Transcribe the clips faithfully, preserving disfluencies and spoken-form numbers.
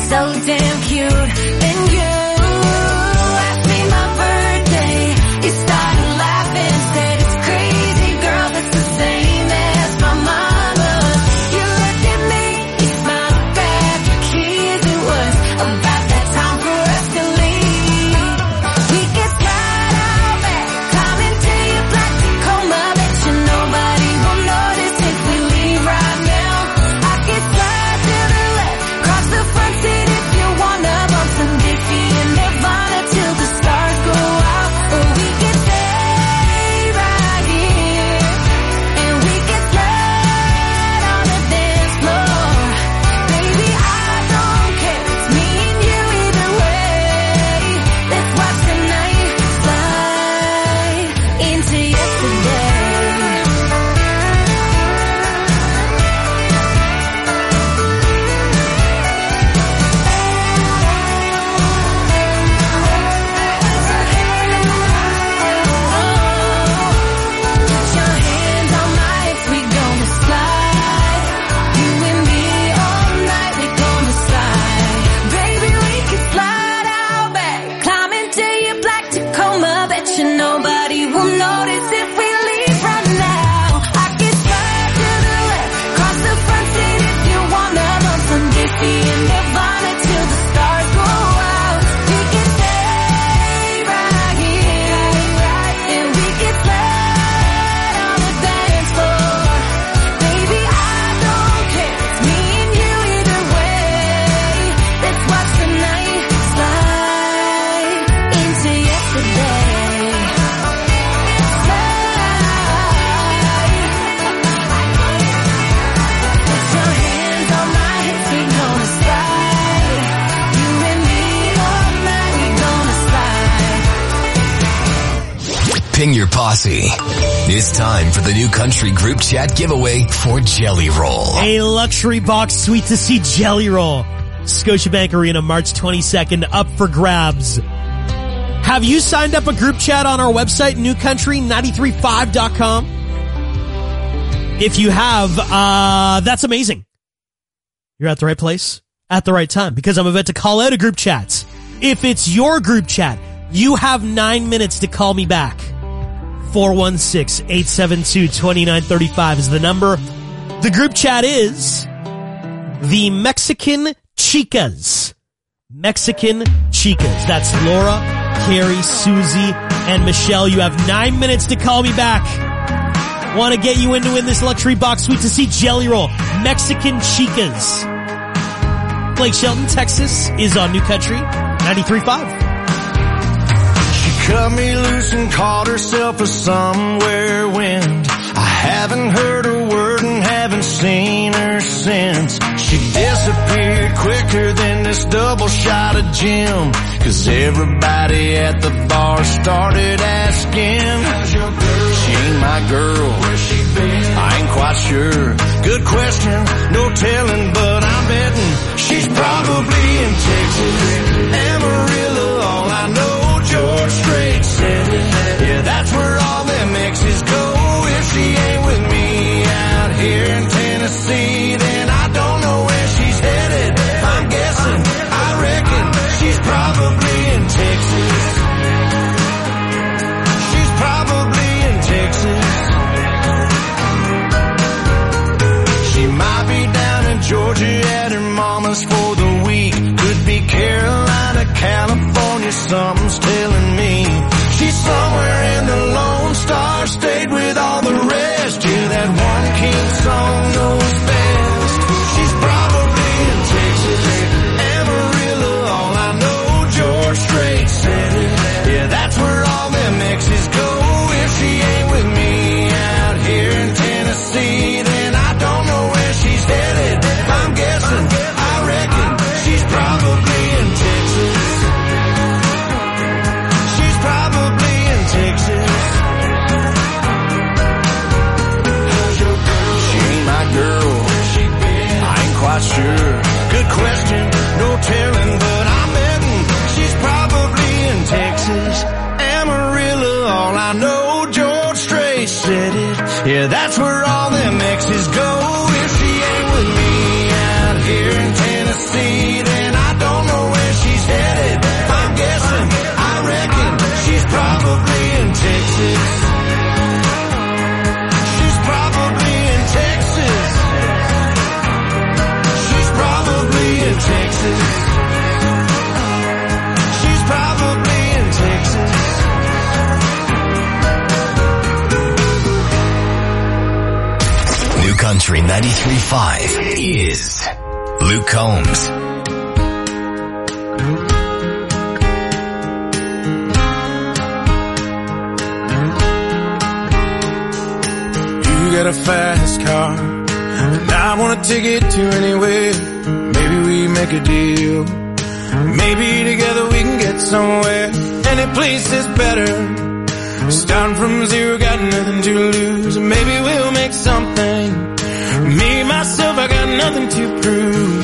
so damn cute. And you asked me my birthday. You started laughing, said it's crazy, girl, that's the same as my mama's. You looked at me, you smiled back, kids, it was about that time for us to leave. We could slide out back, climb into your black Tacoma, bet you nobody will notice if we leave right now. I could slide to the left, cross the front seat if you wanna, bump some Dickie and Nirvana till the stars go out. Or we could stay right here, and we could slide on the dance floor. Baby, I don't care, it's me and you either way. Let's watch the night slide into yesterday. Put your hands on my hips, we gonna slide. You and me all night, we gonna slide. Baby, we can slide out back, climb into your black Tacoma, bet you nobody will notice if we leave right now. I can slide to the left, cross the front seat if you wanna, bump some Dickie and Nirvana till the stars go out. We can stay right here, and we can slide on the dance floor. Baby, I don't care, it's me and you either way. Let's watch the night slide into yesterday. Slide. Put your hands on my hips, we gonna slide. You and me all night, we gonna slide. Ping your posse. It's time for the New Country Group Chat giveaway for Jelly Roll. A luxury box suite to see Jelly Roll. Scotiabank Arena, March twenty-second, up for grabs. Have you signed up a group chat on our website, new country nine three five dot com? If you have, uh, that's amazing. You're at the right place at the right time, because I'm about to call out a group chat. If it's your group chat, you have nine minutes to call me back. four one six, eight seven two, two nine three five is the number. The group chat is the Mexican Chicas. Mexican Chicas. That's Laura, Carrie, Susie, and Michelle. You have nine minutes to call me back. Want to get you in to win this luxury box suite to see Jelly Roll. Mexican Chicas. Blake Shelton, Texas, is on New Country ninety-three point five. She cut me loose and called herself a somewhere wind. I haven't heard a word and haven't seen her since. She disappeared quicker than this double shot of gin. Cause everybody at the bar started asking, how's your girl? She ain't my girl. Where's she been? I ain't quite sure. Good question, no telling, but I'm betting she's probably in Texas. Amarillo, all I know, George Strait said it. Yeah, that's where all them exes go. If she ain't with me out here in Tennessee, then I don't know where she's headed. I'm guessing, I reckon she's probably in Texas. She's probably in Texas. She might be down in Georgia at her mama's for the week. Could be Carolina, California, something's telling me. She's somewhere in the Lone Star State with all the rest. Yeah, that one King song knows best. She's probably in Texas. Amarillo, all I know, George Strait said it. Yeah, that's where all them exes go. If she ain't with me out here in Tennessee, then I don't know where she's headed. I'm guessing, I reckon she's probably in Texas. She's probably in Texas. She ain't my girl. I ain't quite sure. Good question, no telling, but I'm betting she's probably in Texas. Amarillo, all I know, George Strait said it. Yeah, that's where all them exes go. If she ain't with me out here in Tennessee, then I don't Country ninety-three point five is Luke Combs. You got a fast car, and I wanna take it to anywhere. Maybe we make a deal. Maybe together we can get somewhere. Any place is better. Starting from zero, got nothing to lose. Maybe we'll make something. Me, myself, I got nothing to prove.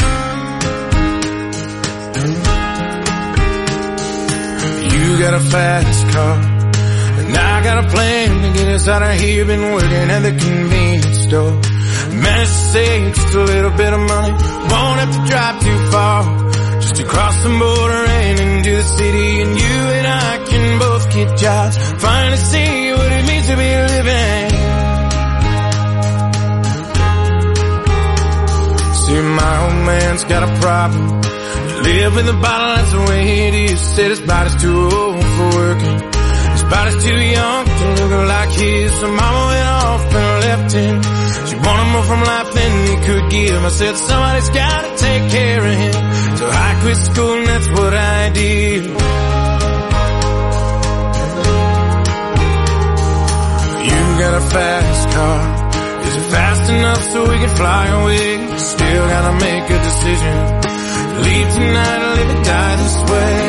You got a fast car, and I got a plan to get us out of here. Been working at the convenience store. Managed to save just a little bit of money. Won't have to drive too far, just to cross the border and into the city. And you and I can both get jobs, finally see what it means to be living. See, my old man's got a problem. You live in the bottle, that's the way it is. Said his body's too old for working, his body's too young to look like his. So mama went off and left him. She wanted more from life than he could give. I said somebody's gotta take care of him. So I quit school and that's what I did. You got a fast car. Is it fast enough so we can fly away? Still gotta make a decision. Leave tonight or live and die this way.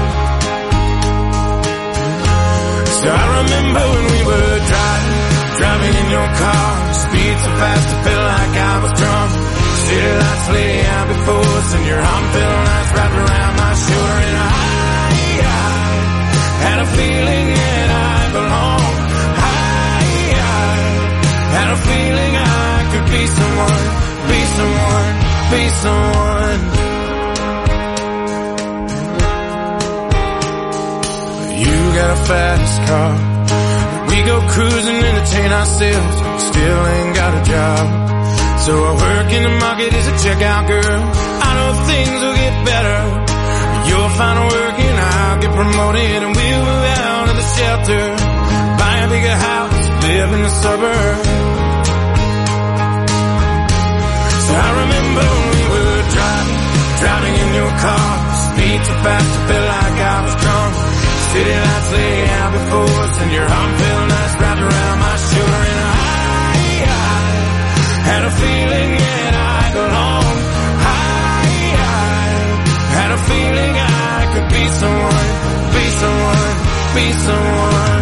So I remember when we were driving, driving in your car. Speed so fast I felt like I was drunk. City lights lay out before us, and your arm felt nice wrapped around my shoulder. And I, I had a feeling that I belonged. I, I had a feeling I could be someone, be someone, be someone. You got a fast car. We go cruising, entertain ourselves. Still ain't got a job. So I work in the market as a checkout girl. I know things will get better. You'll find work and I'll get promoted, and we'll move out of the shelter, buy a bigger house, live in the suburbs. So I remember when we were driving, driving in your car. Speed so fast I felt like I was drunk. City lights lay out before us, and your arm felt nice wrapped around my shoulder. And I, I had a feeling that I belonged. I, I had a feeling I could be someone, be someone, be someone.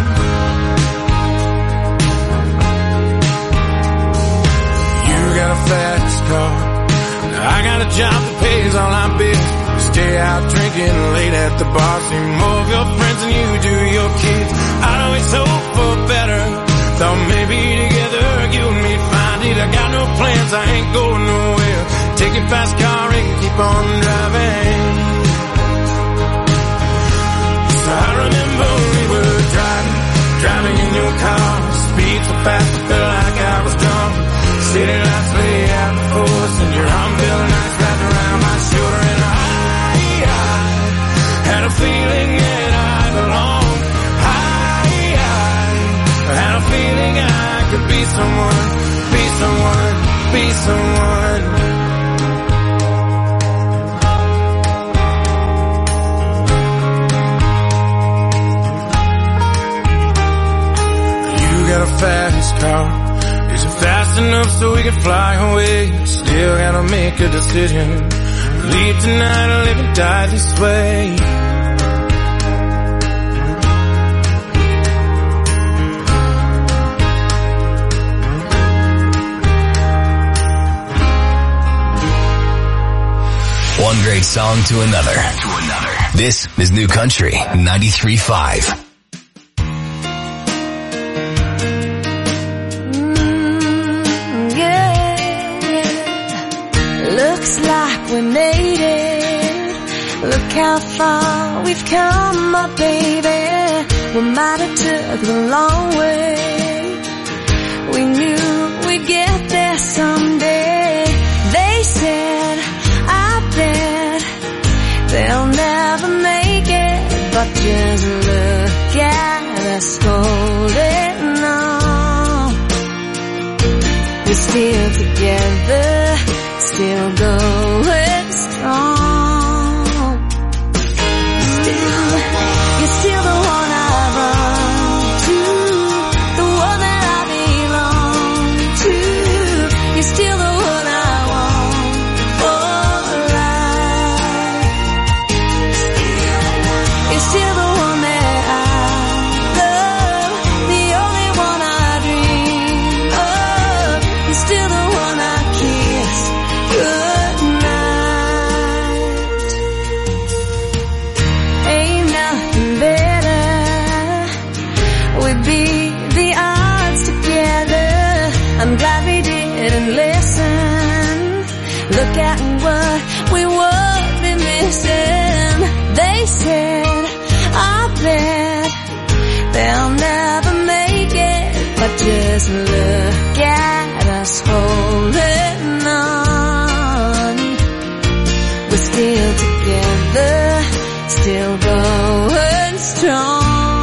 You got a fast car, I got a job that pays all our bills. Stay out drinking late at the bar, see more of your friends than you do your kids. I'd always hope for better, thought maybe together you and me'd find it. I got no plans, I ain't going nowhere. Take your fast car and keep on driving. So I remember we were driving, driving in your car. Speed so fast I felt like I was drunk. City lights lay out before us, and your arm felt nice wrapped around my shoulder. And I had a feeling that I belonged. I, I had a feeling I could be someone, be someone, be someone. You got a fast car. Is it fast enough so we can fly away? Still gotta make a decision. Leave tonight or live and die this way. One great song to another. To another. This is New Country ninety-three point five. We made it. Look how far we've come, my baby. We might have took the long way. We knew we'd get there someday. They said, I bet they'll never make it, but just look at us holding on. We still together, still going strong. Still, you're still the one I run to, the one that I belong to. You're still the one I want for life. You're still the one that I love, the only one I dream of. You're still the one I kiss goodnight. Ain't nothing better. We beat the odds together. I'm glad we didn't listen. Look at what we would be missing. They said, I bet they'll never make it, but just look at us holding on. We're still together, still going strong.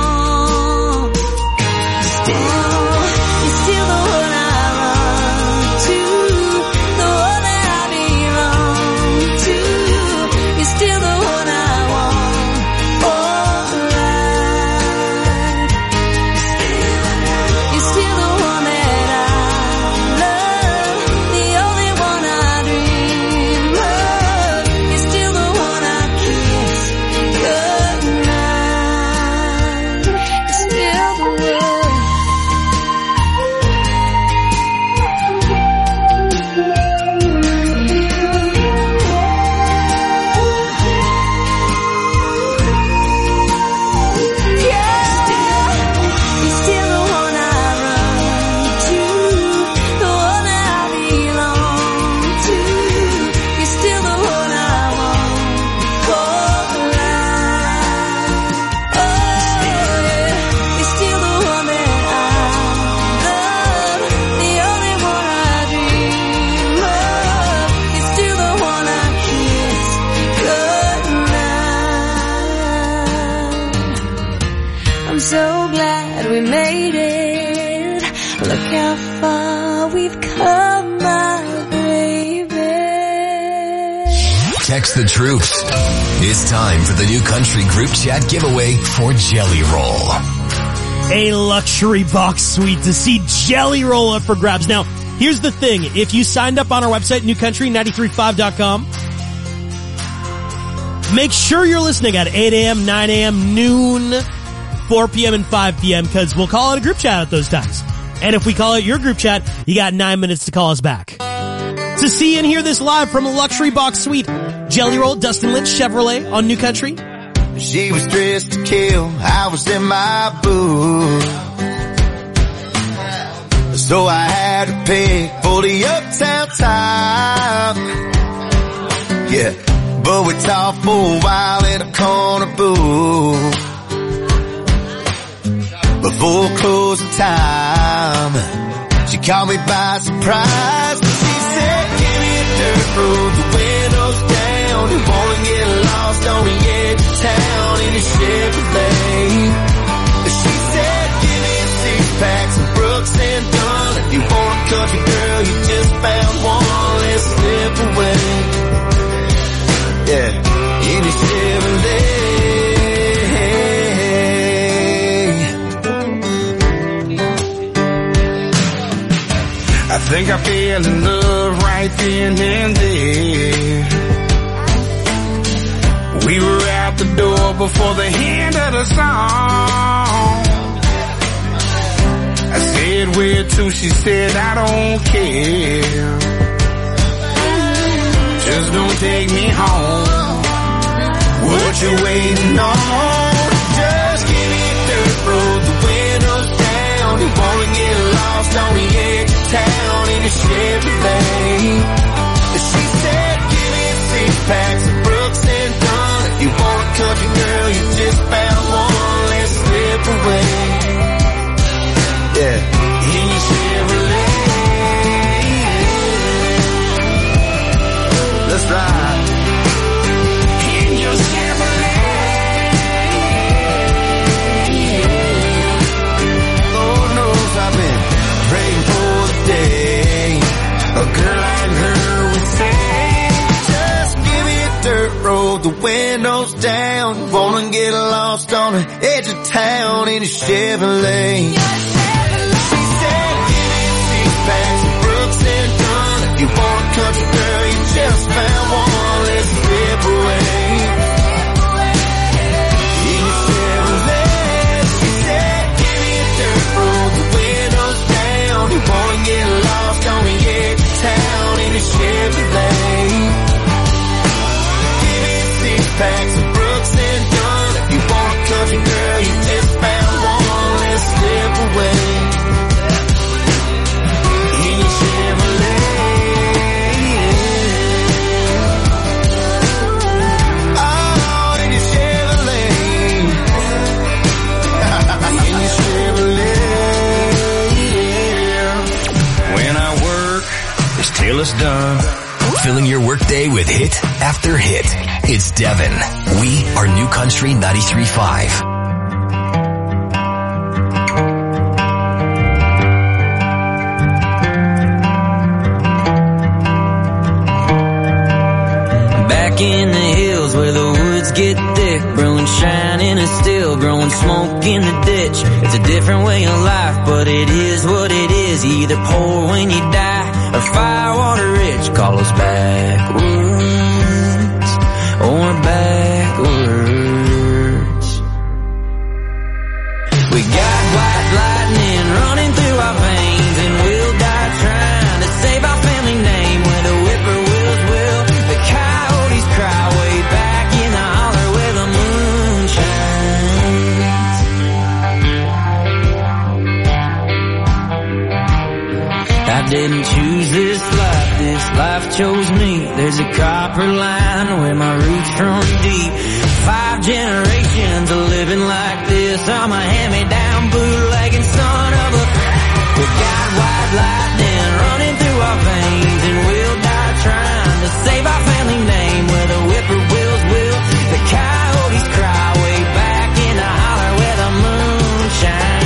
Still, you're still the one I run to, the one that I belong to. You're still the one I want for life. You're still the one that I love, the only one I dream of. You're still the one I kiss goodnight. You're still the one. You're still the one I run to, the one that I belong to. You're still the one I want for life. Oh, yeah. You're still the one that I love, the only one I dream of. You're still the one I kiss goodnight. I'm so glad we made it. Look how far we've come, my baby. Text the troops. It's time for the New Country Group Chat giveaway for Jelly Roll. A luxury box suite to see Jelly Roll up for grabs. Now, here's the thing. If you signed up on our website, new country nine three five dot com, make sure you're listening at eight a.m., nine a.m., noon, four p.m., and five p.m. because we'll call it a group chat at those times. And if we call it your group chat, you got nine minutes to call us back. To see and hear this live from a luxury box suite, Jelly Roll, Dustin Lynch, Chevrolet on New Country. She was dressed to kill, I was in my booth. So I had to pay for the uptown time. Yeah, but we talked for a while in a corner booth. Before closing time, she caught me by surprise. She said, give me a dirt road, the windows down. You wanna get lost on the edge of town in a Chevrolet. She said, give me a six-pack, some Brooks and Dunn. If you want a country girl, you just found one. Let's slip away. Yeah, in a Chevrolet. I think I fell in love right then and there. We were out the door before the end of the song. I said, where to? She said, I don't care. Just don't take me home. What you waiting on? Just give me a dirt road, the windows down. You wanna get lost on the edge of town in a Chevrolet. She said, give me a six-pack, some Brooks and Dunn. If you want a country girl, you just found one. Let's slip away. Yeah, in your Chevrolet. Let's ride. In your Chevrolet. Lord knows I've been praying for the day windows down. Wanna get lost on the edge of town in a Chevrolet. She said, give me six packs of Brooks and Dunn. If you want a country girl, you just found one. Let's slip away. In a Chevrolet. She said, give me a dirt road, the windows down. You wanna get lost on the edge of town in a Chevrolet. Give me six packs of Brooks and Dunn. If you want a country girl, you just found one. Let's slip away. In a Chevrolet. Oh, in a Chevrolet. In a Chevrolet. When I work, it's till it's done. Filling your workday with hit after hit. It's Devin. We are New Country ninety-three point five. Back in the hills where the woods get thick, brewing shine in a still, growing smoke in the ditch. It's a different way of life, but it is what it is. You either poor when you die or firewater rich. Call us backwards or backwards. We got white lightning running through our veins, and we'll die trying to save our family name. Where the whippoorwills will, the coyotes cry way back in the holler where the moon shines. I didn't choose this life, this life chose me. There's a copper line where my roots run deep. Five generations of living like this. I'm a hand-me-down bootlegging son of a... We got white lightning running through our veins, and we'll die trying to save our family name. Where the whippoorwills will, the coyotes cry way back in the holler where the moon shines.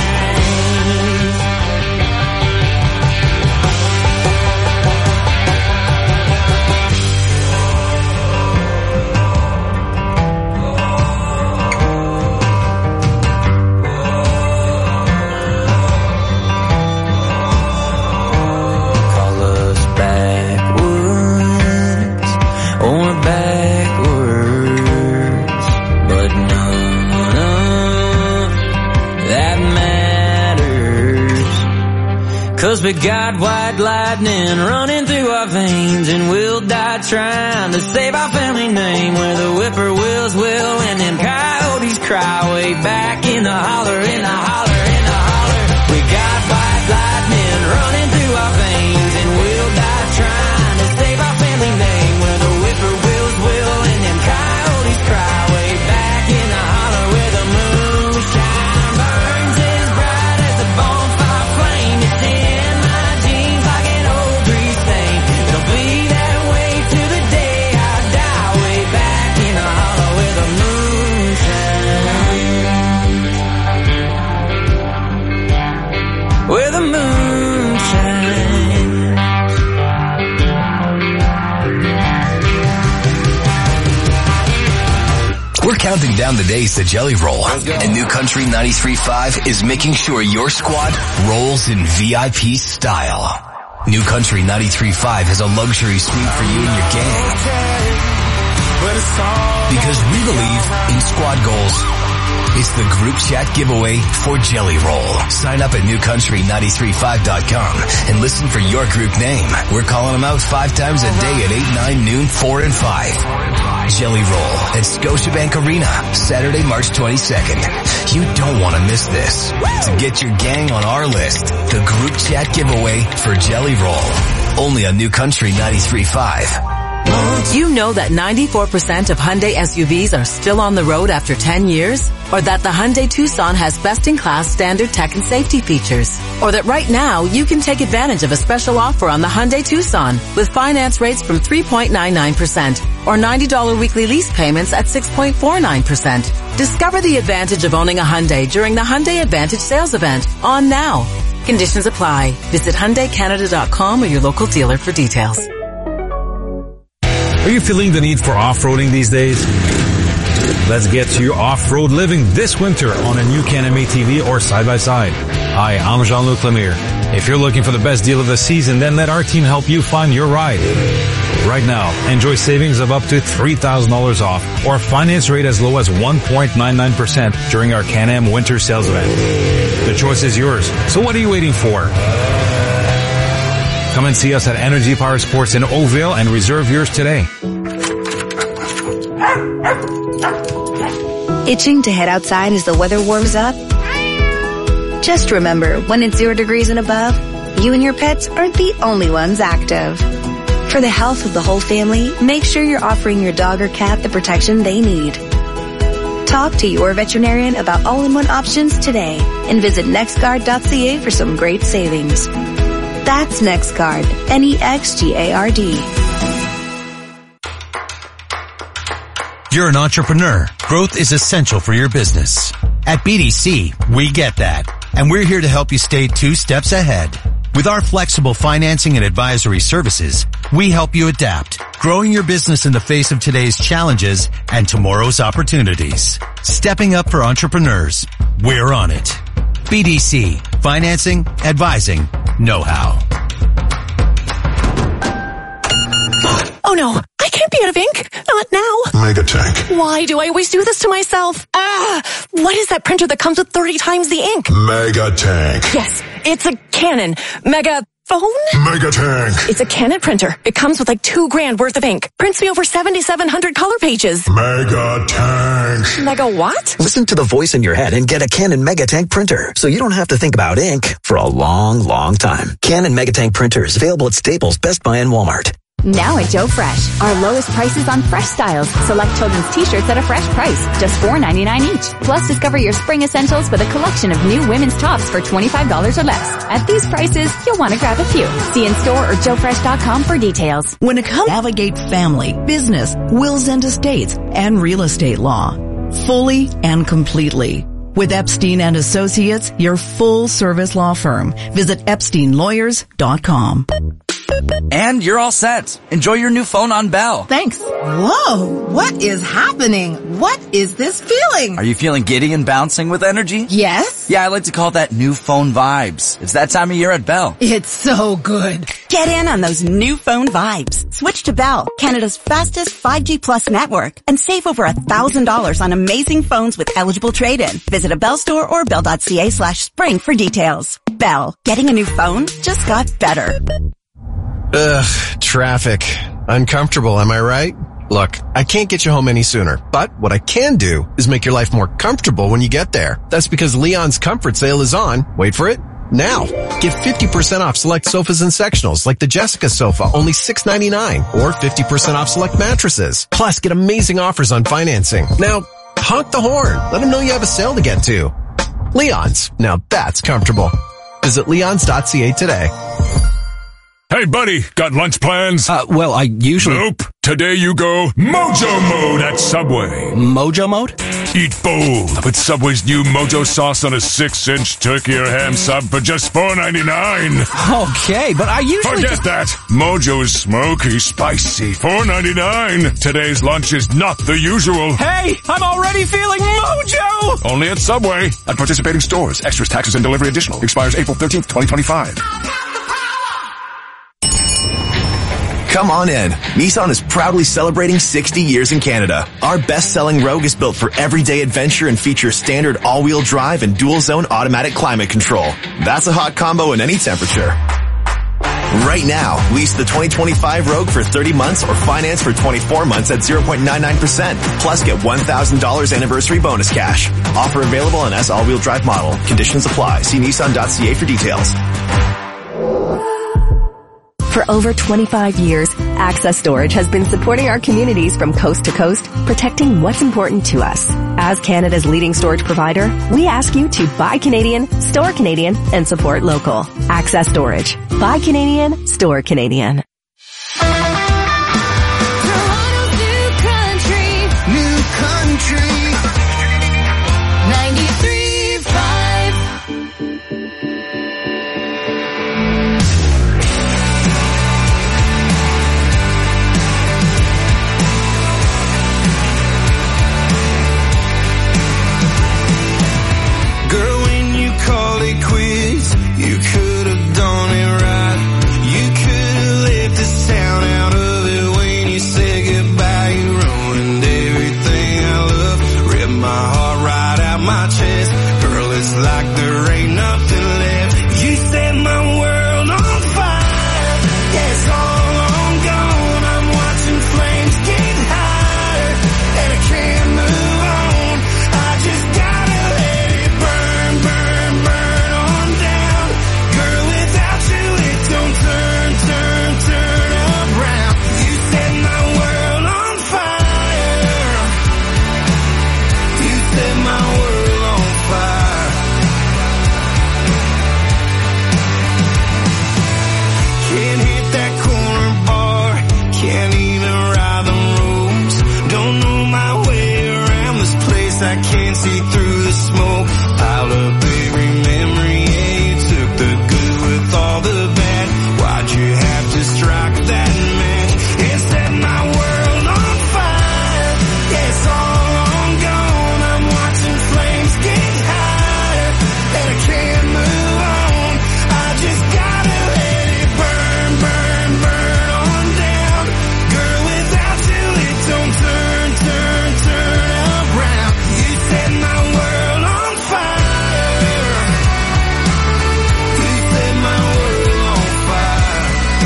Cause we got white lightning running through our veins, and we'll die trying to save our family name. Where the whippoorwills will, and them coyotes cry way back in the holler, in the holler, in the holler. We got white lightning running through our veins, and we'll die trying to save our family name. Where the whippoorwills will, and them coyotes cry way back in the holler where the moonshine burns as bright as the bonfire flame. It's in my jeans like an old grease stain. It'll be that way to the day I die, way back in the holler where the moonshine, where the moonshine. We're counting down the days to Jelly Roll, and New Country ninety-three point five is making sure your squad rolls in V I P style. New Country ninety-three point five has a luxury suite for you and your gang. Because we believe in squad goals. It's the group chat giveaway for Jelly Roll. Sign up at new country nine three five dot com and listen for your group name. We're calling them out five times a day at eight, nine, noon, four, and five. Jelly Roll at Scotiabank Arena, Saturday, March twenty-second. You don't want to miss this. To get your gang on our list, the group chat giveaway for Jelly Roll. Only on New Country ninety-three point five. Do you know that ninety-four percent of Hyundai S U Vs are still on the road after ten years? Or that the Hyundai Tucson has best-in-class standard tech and safety features? Or that right now you can take advantage of a special offer on the Hyundai Tucson with finance rates from three point nine nine percent or ninety dollars weekly lease payments at six point four nine percent. Discover the advantage of owning a Hyundai during the Hyundai Advantage sales event on now. Conditions apply. Visit Hyundai Canada dot com or your local dealer for details. Are you feeling the need for off-roading these days? Let's get to your off-road living this winter on a new Can-Am A T V or side-by-side. Hi, I'm Jean-Luc Lemire. If you're looking for the best deal of the season, then let our team help you find your ride. Right now, enjoy savings of up to three thousand dollars off or a finance rate as low as one point nine nine percent during our Can-Am winter sales event. The choice is yours, so what are you waiting for? Come and see us at Energy Power Sports in Oakville and reserve yours today. Itching to head outside as the weather warms up? Just remember, when it's zero degrees and above, you and your pets aren't the only ones active. For the health of the whole family, make sure you're offering your dog or cat the protection they need. Talk to your veterinarian about all-in-one options today and visit nextguard dot c a for some great savings. That's NextGuard, N E X G A R D. You're an entrepreneur. Growth is essential for your business. At B D C, we get that. And we're here to help you stay two steps ahead. With our flexible financing and advisory services, we help you adapt, growing your business in the face of today's challenges and tomorrow's opportunities. Stepping up for entrepreneurs. We're on it. B D C. Financing, advising, know-how. Oh no, I can't be out of ink. Not now. Megatank. Why do I always do this to myself? Ah, what is that printer that comes with thirty times the ink? Megatank. Yes, it's a Canon Mega phone? Megatank. It's a Canon printer. It comes with like two grand worth of ink. Prints me over seventy-seven hundred color pages. Megatank. Mega what? Listen to the voice in your head and get a Canon Megatank printer, so you don't have to think about ink for a long, long time. Canon Megatank printers available at Staples, Best Buy, and Walmart. Now at Joe Fresh, our lowest prices on fresh styles. Select children's t-shirts at a fresh price, just four ninety-nine each. Plus, discover your spring essentials with a collection of new women's tops for twenty-five dollars or less. At these prices, you'll want to grab a few. See in store or joe fresh dot com for details. When it comes to navigate family, business, wills and estates, and real estate law, fully and completely. With Epstein and Associates, your full-service law firm. Visit epstein lawyers dot com. And you're all set. Enjoy your new phone on Bell. Thanks. Whoa, what is happening? What is this feeling? Are you feeling giddy and bouncing with energy? Yes. Yeah, I like to call that new phone vibes. It's that time of year at Bell. It's so good. Get in on those new phone vibes. Switch to Bell, Canada's fastest five G plus network, and save over a thousand dollars on amazing phones with eligible trade-in. Visit a Bell store or bell dot c a slash spring for details. Bell, getting a new phone just got better. Ugh, traffic. Uncomfortable, am I right? Look, I can't get you home any sooner, but what I can do is make your life more comfortable when you get there. That's because Leon's Comfort Sale is on, wait for it, now. Get fifty percent off select sofas and sectionals like the Jessica sofa, only six ninety-nine, or fifty percent off select mattresses. Plus, get amazing offers on financing. Now, honk the horn. Let them know you have a sale to get to. Leon's, now that's comfortable. Visit leons dot c a today. Hey, buddy, got lunch plans? Uh, well, I usually... Nope. Today you go Mojo Mode at Subway. Mojo Mode? Eat bold with Subway's new Mojo sauce on a six-inch turkey or ham sub for just four ninety-nine. Okay, but I usually... Forget that. Mojo's smoky, spicy, four ninety-nine. Today's lunch is not the usual. Hey, I'm already feeling Mojo! Only at Subway. At participating stores. Extras, taxes, and delivery additional. Expires April thirteenth, twenty twenty-five. Come on in. Nissan is proudly celebrating sixty years in Canada. Our best-selling Rogue is built for everyday adventure and features standard all-wheel drive and dual-zone automatic climate control. That's a hot combo in any temperature. Right now, lease the twenty twenty-five Rogue for thirty months or finance for twenty-four months at zero point nine nine percent. Plus get one thousand dollars anniversary bonus cash. Offer available on S all-wheel drive model. Conditions apply. See nissan dot c a for details. For over twenty-five years, Access Storage has been supporting our communities from coast to coast, protecting what's important to us. As Canada's leading storage provider, we ask you to buy Canadian, store Canadian, and support local. Access Storage. Buy Canadian, store Canadian. Toronto's new country, new country, ninety-three point five. I can't see through the smoke. Pile up every memory, yeah, you took the good with all the bad. Why'd you have to strike that match and set my world on fire? Yeah, it's all long gone. I'm watching flames get higher, and I can't move on. I just gotta let it burn, burn, burn on down. Girl, without you it don't turn, turn, turn around. You set my world on fire. You set my world on fire.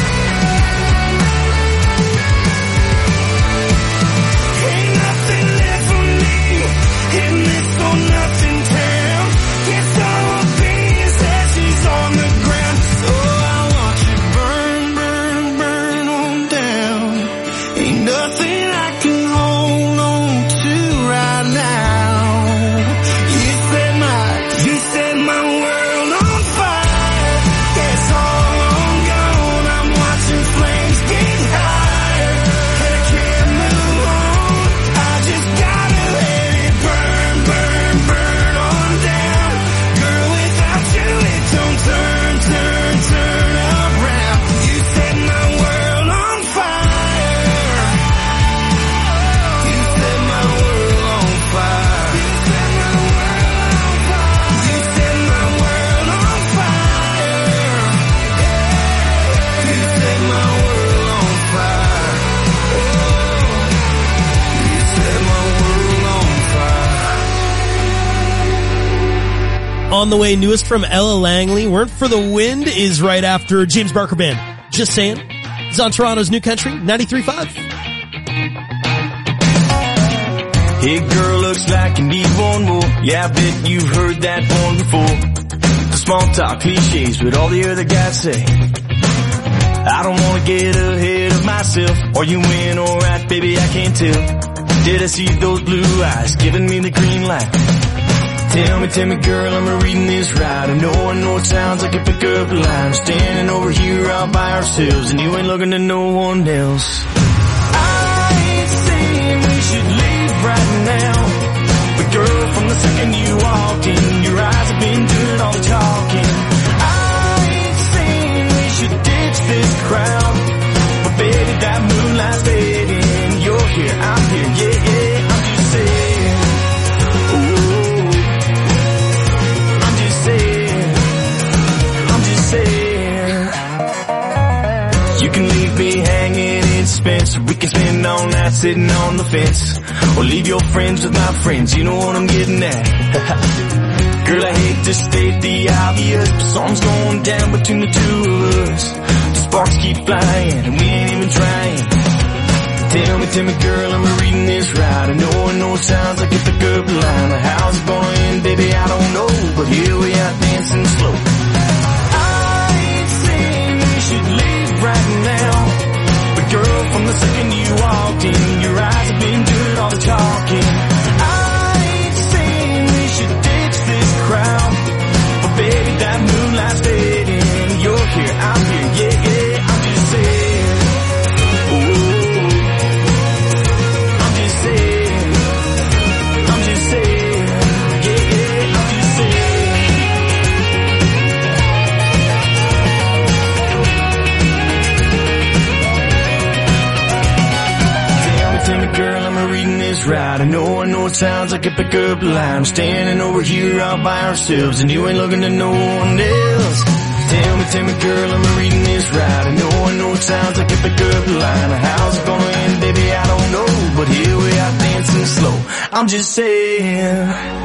Ain't nothing left for me in this for nothing town. Guess all of these ashes on the ground. So I watch it burn, burn, burn on down. Ain't nothing I can hold on to right now. You set my, you set my world on fire. Yeah, it's all long gone. I'm watching flames get higher, and I can't move on. I just gotta let it burn, burn, burn on down. Girl, without you it don't turn, turn, turn around. You set my world on fire. You set my world on fire. You set my world on fire. You set my world on fire. You set my world on fire. On the way, newest from Ella Langley, Weren't for the Wind is right after James Barker Band. Just saying. It's on Toronto's New Country, ninety-three point five. Hey girl, looks like you need one more. Yeah, I bet you've heard that one before. The small talk cliches, what all the other guys say. I don't wanna get ahead of myself. Are you in alright, baby? I can't tell. Did I see those blue eyes giving me the green light? Tell me, tell me girl, am I reading this right? I know, I know it sounds like a pickup line. Standing over here all by ourselves, and you ain't looking to no one else. I ain't saying we should leave right now, but girl, from the second you walked in, your eyes have been doing all the talking. I ain't saying we should ditch this crowd, but baby, that moonlight's fading. You're here, I'm here, yeah, yeah, I'm just saying. Ooh, I'm just saying, I'm just saying. You can leave me hanging in suspense, we can spend all night sitting on the fence, or leave your friends with my friends, you know what I'm getting at. Girl, I hate to state the obvious, but something's going down between the two of us. The sparks keep flying, and we ain't even trying. Tell me, tell me girl, am I reading this right? I know, I know it sounds like a pickup line. How's it gonna end, baby, I don't know, but here we are dancing slow. I ain't saying we should leave right now, but girl, from the second you walked in, your eyes have been doing all the talking. I ain't saying we should ditch this crowd, but baby, that moonlight's fading. You're here, I'm here, yeah, yeah, I'm just saying. Ooh, I'm just saying. I'm just saying. Yeah, yeah, I'm just saying. Tell me, tell me girl, am I reading this right? I know, I know it sounds like a pickup line. I'm standing over here all by ourselves, and you ain't looking to no one else. Tell me, tell me girl, am I reading this right? I know, I know it sounds like a pickup line. How's it gonna end, baby, I don't know, but here we are dancing slow. I'm just saying.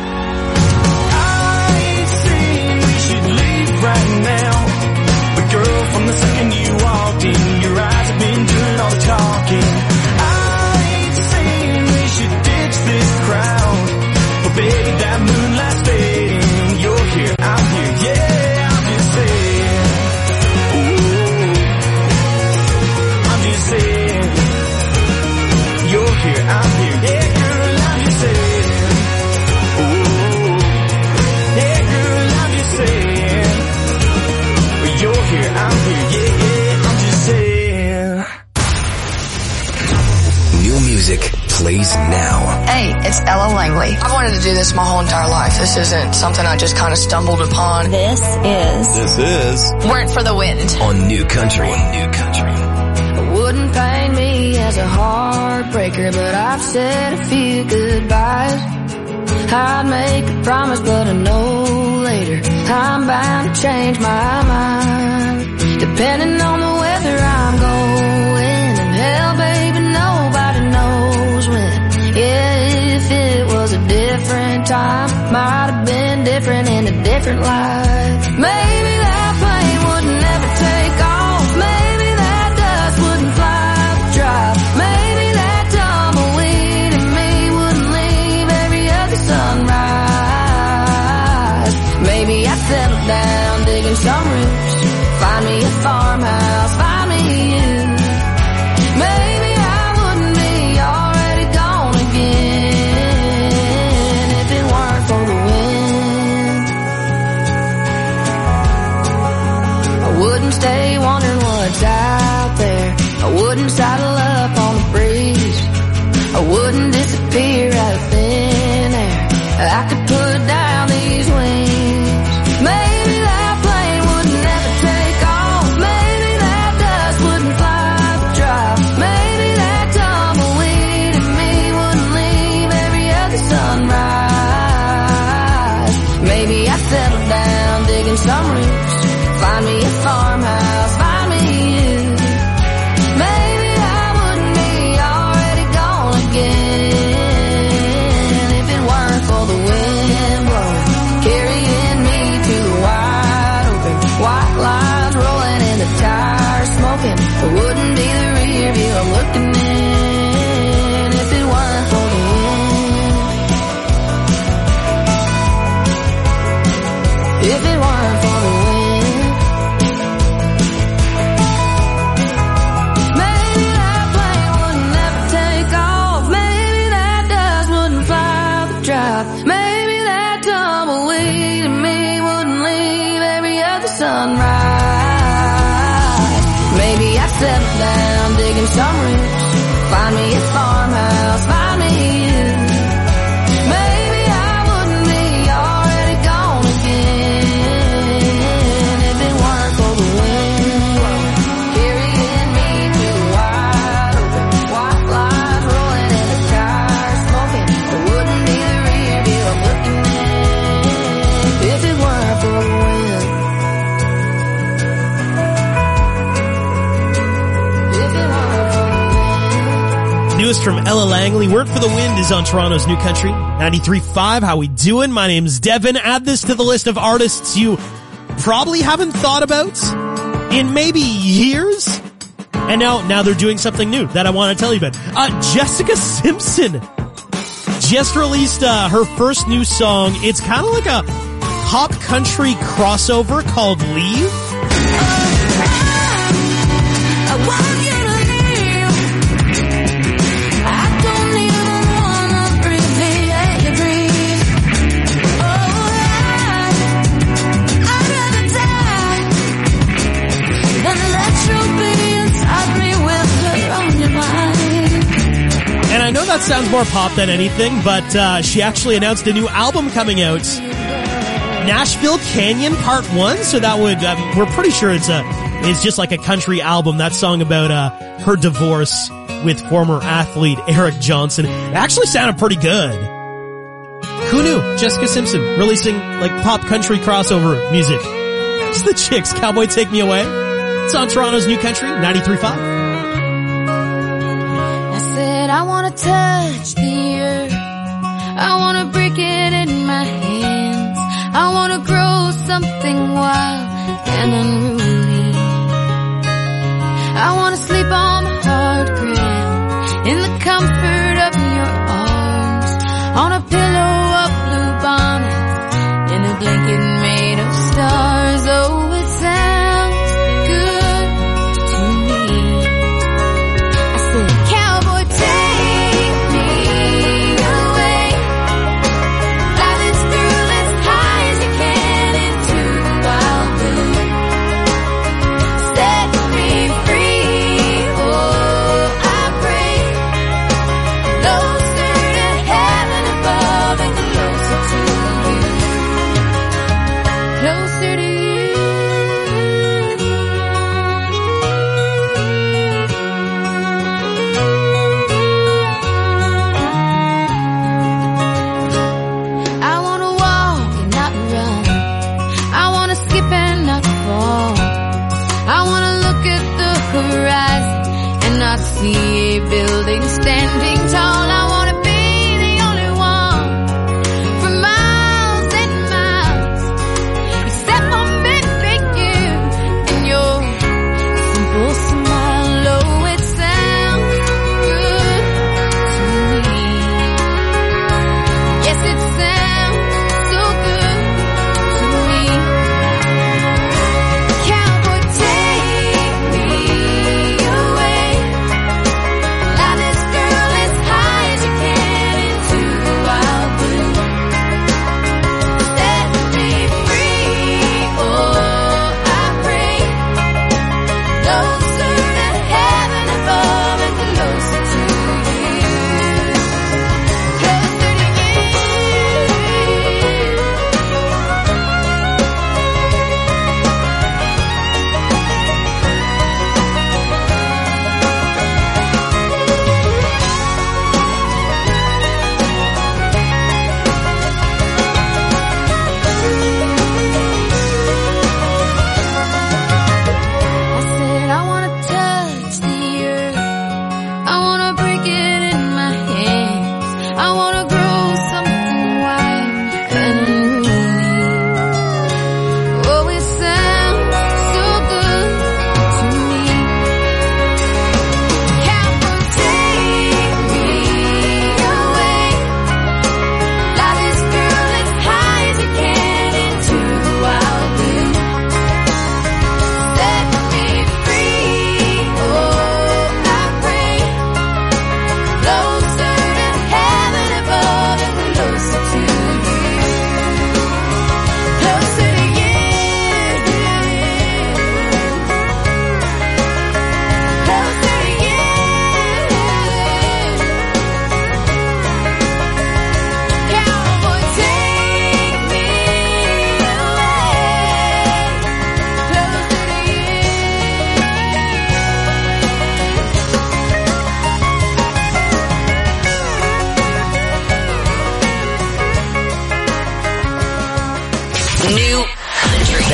I ain't saying we should leave right now, but girl, from the second you walked in, your eyes have been doing all the talking. I ain't saying we should ditch this crowd, but baby, that moonlight's fading. You're here, I'm here, yeah, I'm just saying. Ooh, I'm just saying. You're here, I'm here, yeah, girl, I'm just saying. Ooh. Ella Langley. I've wanted to do this my whole entire life. This isn't something I just kind of stumbled upon. This is... This is... Weren't for the Wind. On New Country. New Country. Wouldn't paint me as a heartbreaker, but I've said a few goodbyes. I'd make a promise, but I know later I'm bound to change my mind. Depending on the weather I'm going, and hell, baby, nobody knows when. Yeah, if it was a different time, might have been different in a different life. Maybe that plane would never take off. Maybe that dust wouldn't fly the drive. Maybe that tumbleweed in me wouldn't leave every other sunrise. Maybe I'd settle down digging some roots, find me a farmhouse, find me you. Maybe I wouldn't be already gone again if it weren't for the wind. I wouldn't stay wondering what's out there. I wouldn't saddle up on the breeze. I wouldn't disappear out of thin air. I could put down these wings. Maybe that plane would never take off. Maybe that dust wouldn't fly the drive. Maybe that tumbleweed in me wouldn't leave every other sunrise. Maybe I'd settle down digging some roots, find me a farmhouse, find me you. Maybe I wouldn't be already gone again if it weren't for the wind blowing, carrying me to the wide open, white lines rolling in the tires smoking. It wouldn't be the rear view I'm looking in if it weren't for the wind. If it weren't for the wind. Maybe that plane would never take off. Maybe that dust wouldn't fly the drive. Maybe that tumbleweed in me wouldn't leave every other sunrise. Maybe I'd settle down digging some roots, find me a farmhouse, find me you. Maybe I wouldn't be already gone again if it weren't for the wind carrying me to the wide open, white lines rolling in the tires smoking. It wouldn't be the rear view I'm looking at if it weren't for the wind. If it weren't for the wind. Newest from Ella Langley, Word for the Wind is on Toronto's New Country, ninety-three point five. How we doing? My name's Devin. Add this to the list of artists you probably haven't thought about in maybe years. And now, now they're doing something new that I want to tell you about. Uh, Jessica Simpson just released uh, her first new song. It's kind of like a pop country crossover called Leave. I want you to leave. I don't even wanna breathe, let you breathe. Oh, I, I'd rather die than let you be inside me with her on your mind. And I know that sounds more pop than anything, but uh, she actually announced a new album coming out, Nashville Canyon Part One. So that would um, we're pretty sure it's a it's just like a country album. That song about uh, her divorce with former athlete Eric Johnson. It actually sounded pretty good. Who knew? Jessica Simpson releasing like pop country crossover music. It's the Chicks. Cowboy Take Me Away. It's on Toronto's New Country, ninety-three point five. I said I wanna touch the earth, I wanna break it in my hands, I wanna grow something wild and unruly, I wanna sleep on the hard ground in the comfort of your arms, on a pillow of blue bonnets, in a blanket made of stars. Oh, it sounds good to me. I said, cowboy, take me away, fly this girl as high as you can into the wild blue, set me free.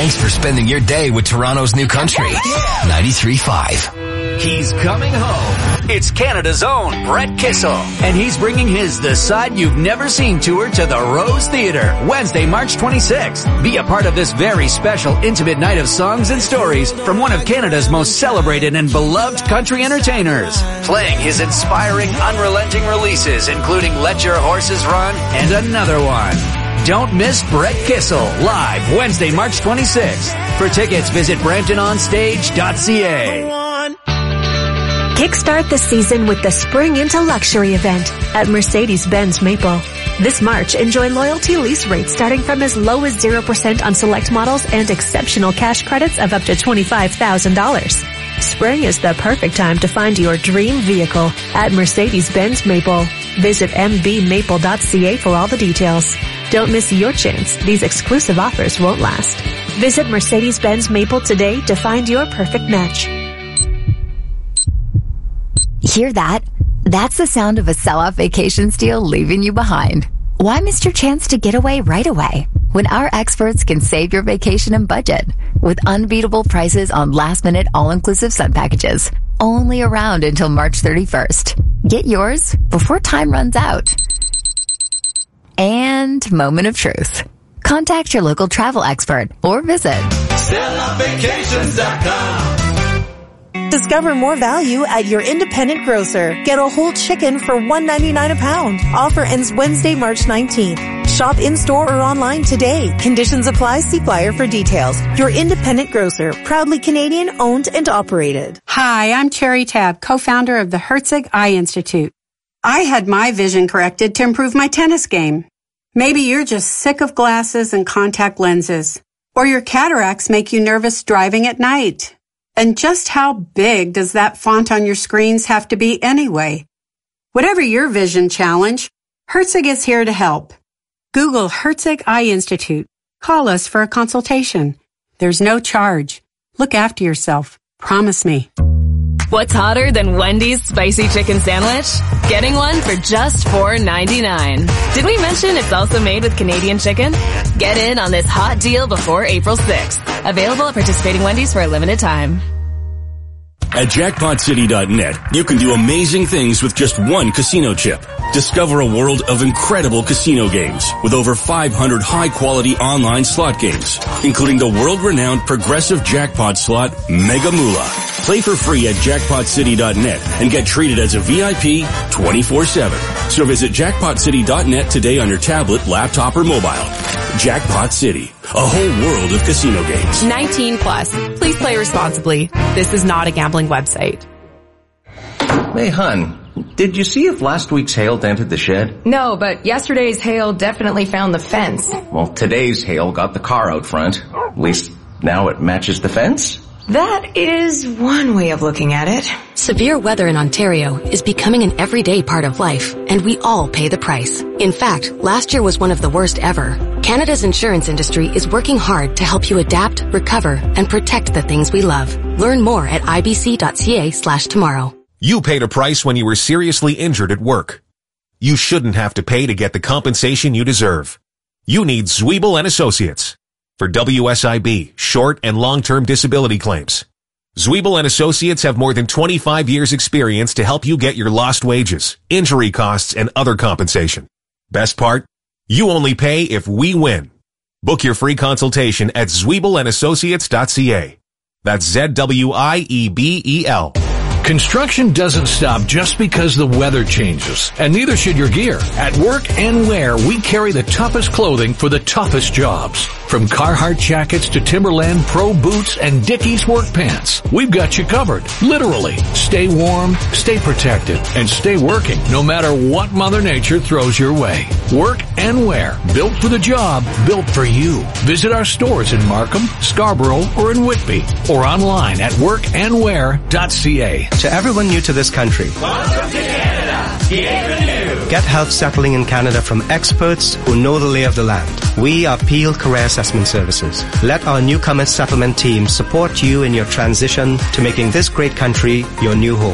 Thanks for spending your day with Toronto's new country. ninety-three point five. He's coming home. It's Canada's own Brett Kissel. And he's bringing his The Side You've Never Seen tour to the Rose Theatre, Wednesday, March twenty-sixth. Be a part of this very special, intimate night of songs and stories from one of Canada's most celebrated and beloved country entertainers. Playing his inspiring, unrelenting releases, including Let Your Horses Run and another one. Don't miss Brett Kissel, live Wednesday, March twenty-sixth. For tickets, visit brampton on stage dot c a. Kickstart the season with the Spring into Luxury event at Mercedes-Benz Maple. This March, enjoy loyalty lease rates starting from as low as zero percent on select models and exceptional cash credits of up to twenty-five thousand dollars. Spring is the perfect time to find your dream vehicle at Mercedes-Benz Maple. Visit m b maple dot c a for all the details. Don't miss your chance. These exclusive offers won't last. Visit Mercedes-Benz Maple today to find your perfect match. Hear that? That's the sound of a sell-off vacation deal leaving you behind. Why miss your chance to get away right away when our experts can save your vacation and budget with unbeatable prices on last-minute all-inclusive sun packages, only around until March thirty-first. Get yours before time runs out. And moment of truth. Contact your local travel expert or visit sell off vacations dot com. Discover more value at your independent grocer. Get a whole chicken for one ninety-nine a pound. Offer ends Wednesday, March nineteenth. Shop in-store or online today. Conditions apply. See flyer for details. Your independent grocer. Proudly Canadian, owned and operated. Hi, I'm Cherry Tabb, co-founder of the Herzig Eye Institute. I had my vision corrected to improve my tennis game. Maybe you're just sick of glasses and contact lenses. Or your cataracts make you nervous driving at night. And just how big does that font on your screens have to be anyway? Whatever your vision challenge, Herzig is here to help. Google Herzig Eye Institute. Call us for a consultation. There's no charge. Look after yourself. Promise me. What's hotter than Wendy's spicy chicken sandwich? Getting one for just four ninety-nine. Did we mention it's also made with Canadian chicken? Get in on this hot deal before April sixth. Available at participating Wendy's for a limited time. At jackpot city dot net, you can do amazing things with just one casino chip. Discover a world of incredible casino games with over five hundred high-quality online slot games, including the world-renowned progressive jackpot slot Mega Moolah. Play for free at jackpot city dot net and get treated as a V I P twenty-four seven. So visit jackpot city dot net today on your tablet, laptop, or mobile. Jackpot City, a whole world of casino games. nineteen plus. Please play responsibly. This is not a gambling website. Hey, hun, did you see if last week's hail dented the shed? No, but yesterday's hail definitely found the fence. Well, today's hail got the car out front. At least now it matches the fence. That is one way of looking at it. Severe weather in Ontario is becoming an everyday part of life, and we all pay the price. In fact, last year was one of the worst ever. Canada's insurance industry is working hard to help you adapt, recover, and protect the things we love. Learn more at i b c dot c a slash tomorrow. You paid a price when you were seriously injured at work. You shouldn't have to pay to get the compensation you deserve. You need Zwiebel and Associates for W S I B, short and long-term disability claims. Zwiebel and Associates have more than twenty-five years experience to help you get your lost wages, injury costs, and other compensation. Best part? You only pay if we win. Book your free consultation at zwiebel and associates dot c a. That's Z W I E B E L. Construction doesn't stop just because the weather changes, and neither should your gear. At Work and Wear, we carry the toughest clothing for the toughest jobs. From Carhartt jackets to Timberland Pro boots and Dickies work pants, we've got you covered. Literally. Stay warm, stay protected, and stay working no matter what Mother Nature throws your way. Work and Wear. Built for the job, built for you. Visit our stores in Markham, Scarborough, or in Whitby, or online at work and wear dot c a. To everyone new to this country, welcome to Canada. Bienvenue. Get help settling in Canada from experts who know the lay of the land. We are Peel Career Assessment Services. Let our newcomer settlement team support you in your transition to making this great country your new home.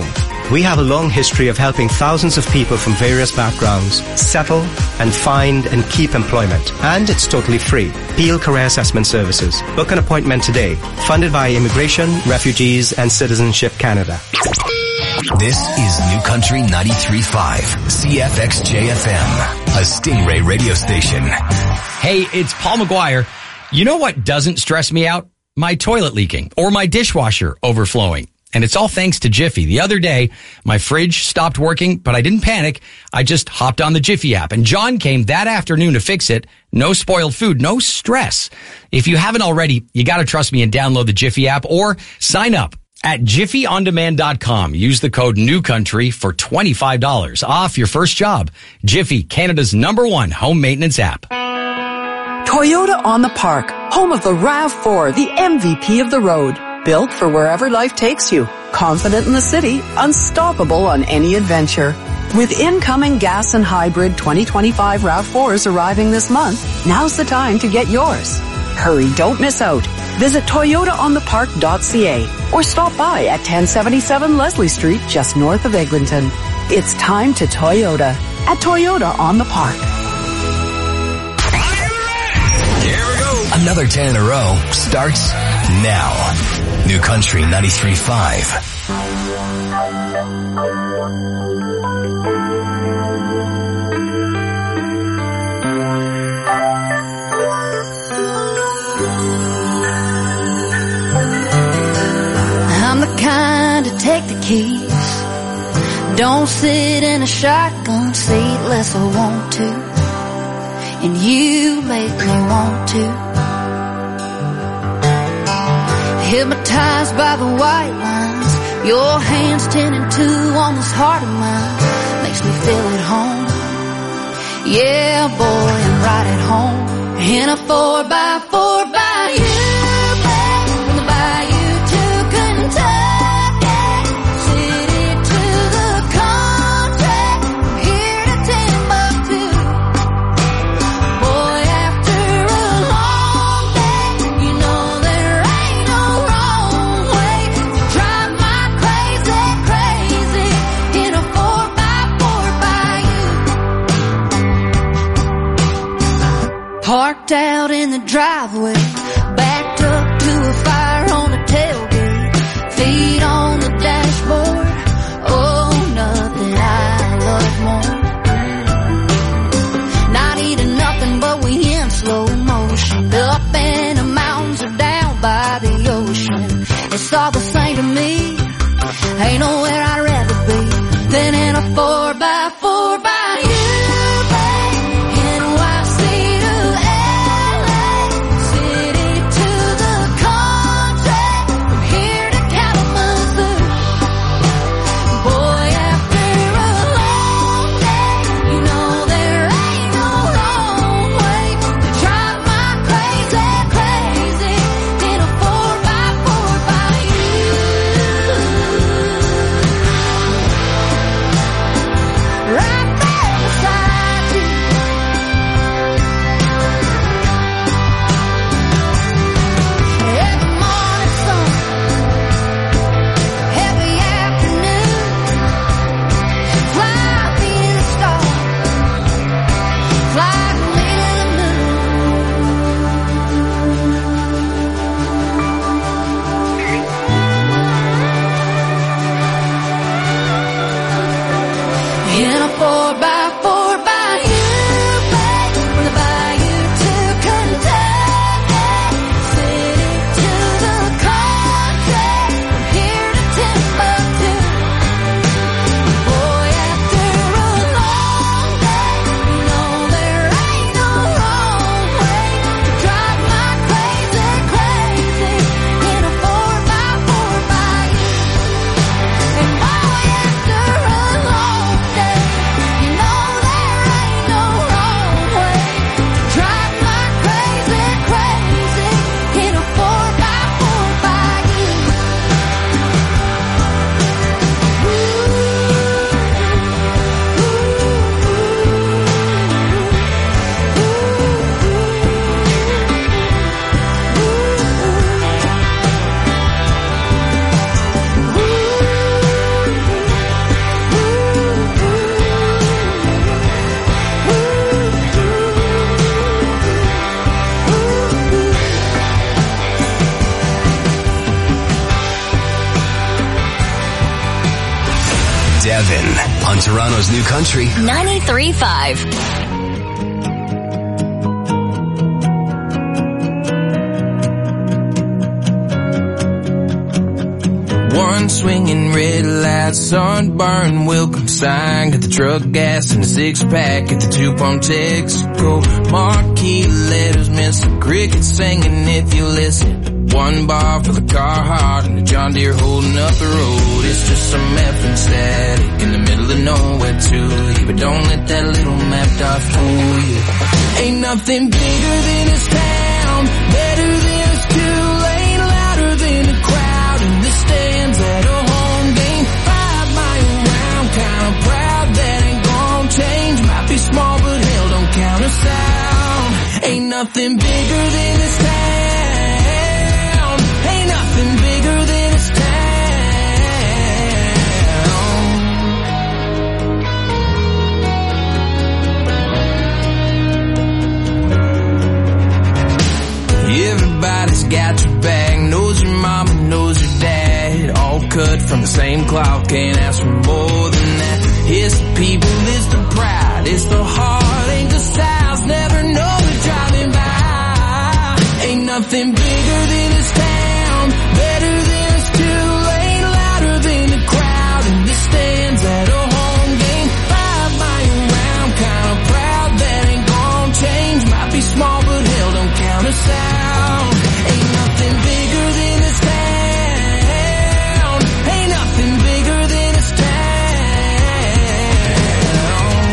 We have a long history of helping thousands of people from various backgrounds settle and find and keep employment. And it's totally free. Peel Career Assessment Services. Book an appointment today. Funded by Immigration, Refugees and Citizenship Canada. This is New Country ninety-three point five, C F X J F M, a Stingray radio station. Hey, it's Paul McGuire. You know what doesn't stress me out? My toilet leaking or my dishwasher overflowing. And it's all thanks to Jiffy. The other day, my fridge stopped working, but I didn't panic. I just hopped on the Jiffy app, and John came that afternoon to fix it. No spoiled food, no stress. If you haven't already, you gotta trust me and download the Jiffy app or sign up at jiffy on demand dot com. Use the code NEWCOUNTRY for twenty-five dollars off your first job. Jiffy, Canada's number one home maintenance app. Toyota on the Park, home of the RAV four, the M V P of the road. Built for wherever life takes you. Confident in the city, unstoppable on any adventure. With incoming gas and hybrid twenty twenty-five RAV fours arriving this month, now's the time to get yours. Hurry, don't miss out. Visit toyota on the park dot c a or stop by at ten seventy-seven Leslie Street, just north of Eglinton. It's time to Toyota at Toyota on the Park. Here we go. Another ten in a row starts now. New Country ninety-three point five. I'm the kind to take the keys. Don't sit in a shotgun seat unless I want to. And you make me want to. Hypnotized by the white lines, your hands ten and two on this heart of mine makes me feel at home. Yeah, boy, I'm right at home in a four by four by you, back from the bayou to Kentucky, city to the country, from here to Timbuktu. Boy, after a long day, you know there ain't no wrong way to drive my crazy, crazy in a four by four by you. Parked out in the driveway, backed up to a fire on the tailgate, feet on the dashboard. Oh, nothing I love more. Not eating nothing, but we in slow motion, up in the mountains or down by the ocean. It's all the same to me. Ain't nowhere I'd rather be than in a four by four by you. Devin on Toronto's New Country ninety-three point five. One swinging red light, sunburn, welcome sign. Got the truck gas and the six pack at the two pump Texaco. Marquee letters, missing crickets singing if you listen. One bar for the Carhartt and the John Deere holding up the road. It's just some effing static in the middle of nowhere to you. But don't let that little map dot fool you. Ain't nothing bigger than this town, better than this two-lane, louder than the crowd in the stands at a home game. Five mile round, kinda proud that ain't gonna change. Might be small but hell don't count us out. Ain't nothing bigger than this town. Ain't nothing bigger than this town. Everybody's got your back, knows your mama, knows your dad. All cut from the same cloth, can't ask for more than that. It's the people, it's the pride, it's the heart, ain't the styles, never know it driving by. Ain't nothing bigger than this town, better than this two-lane, louder than the crowd in the stands at a home game. Five mile round, kinda proud that ain't gonna change. Might be small but hell don't count us out. Ain't nothing bigger than this town. Ain't nothing bigger than this town.